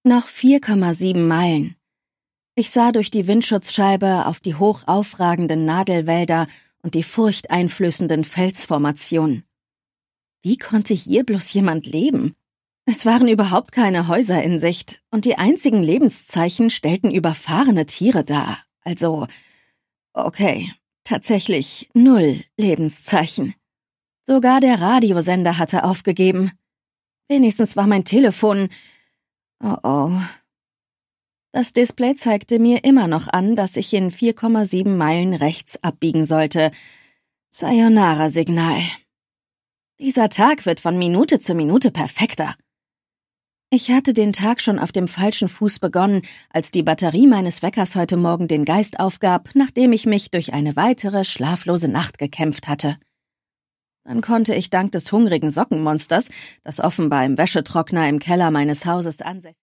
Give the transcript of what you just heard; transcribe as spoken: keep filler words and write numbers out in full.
Noch vier Komma sieben Meilen. Ich sah durch die Windschutzscheibe auf die hoch aufragenden Nadelwälder und die furchteinflößenden Felsformationen. Wie konnte hier bloß jemand leben? Es waren überhaupt keine Häuser in Sicht und die einzigen Lebenszeichen stellten überfahrene Tiere dar. Also, okay, tatsächlich null Lebenszeichen. Sogar der Radiosender hatte aufgegeben. Wenigstens war mein Telefon... Oh oh. Das Display zeigte mir immer noch an, dass ich in vier Komma sieben Meilen rechts abbiegen sollte. Sayonara-Signal. Dieser Tag wird von Minute zu Minute perfekter. Ich hatte den Tag schon auf dem falschen Fuß begonnen, als die Batterie meines Weckers heute Morgen den Geist aufgab, nachdem ich mich durch eine weitere schlaflose Nacht gekämpft hatte. Dann konnte ich dank des hungrigen Sockenmonsters, das offenbar im Wäschetrockner im Keller meines Hauses ansässig